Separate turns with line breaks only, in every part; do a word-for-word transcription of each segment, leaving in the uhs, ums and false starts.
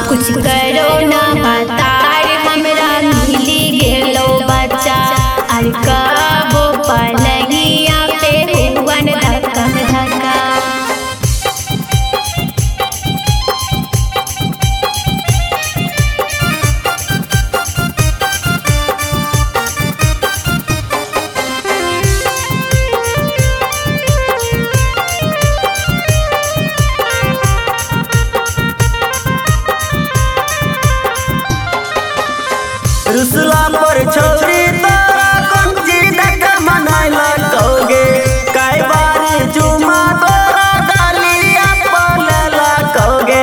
कुछ करो ना बतार हमरा मिली गेलो बच्चा और कबो पलंगिया पे हुवन धक्कम धक्का।
रुसला पर छोरी तोरा कुंजी देख मनाई लगोगे कई बार चुमा तोरा डालिया पल लगोगे।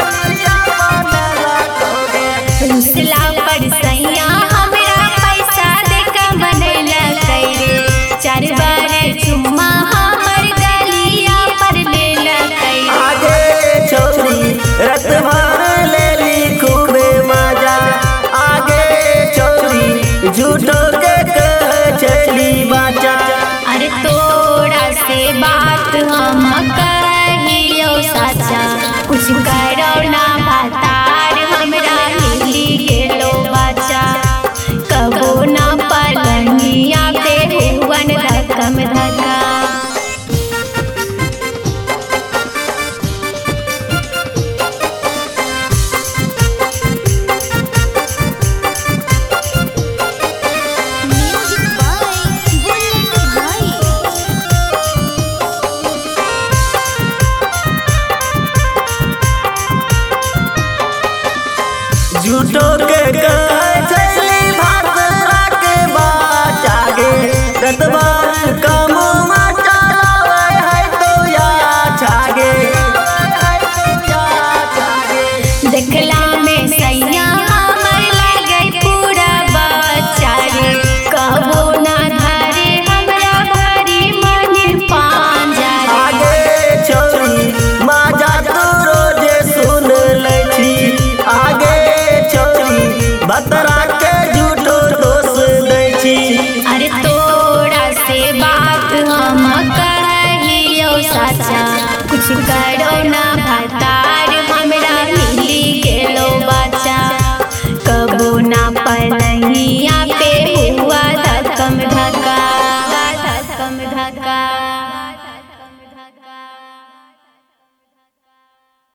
रुसला पर सैया हमरा पैसा देख मनैला कैरे चार बार चुम्मा हमर गलिया पर लेला कैरे।
आगे छोरी रत भर लेली खूबे मजा आगे छोरी झूठो के कह चली बाचा।
अरे तोरा से बात हम कहियो साचा कुछ करो ना बतार हमरा मिली गेलो बच्चा कबो ना पलंगिया पे हुवन धक्कम धक्का।
झूठो के कह चली भातरा के बाचा गे रतबार कम मचा लावे है तो या छागे।
देखला में सैया हमर लगे पूरा बच्चा रे कबो ना धरे हमरा भरी मन पांजा रे।
आगे छोरी माजा तू रोजे सुन ले छी आगे बतरा के झूठो दोष दै छी।
अरे तोरा से बात हम कहियो साचा कुछ करो ना बतार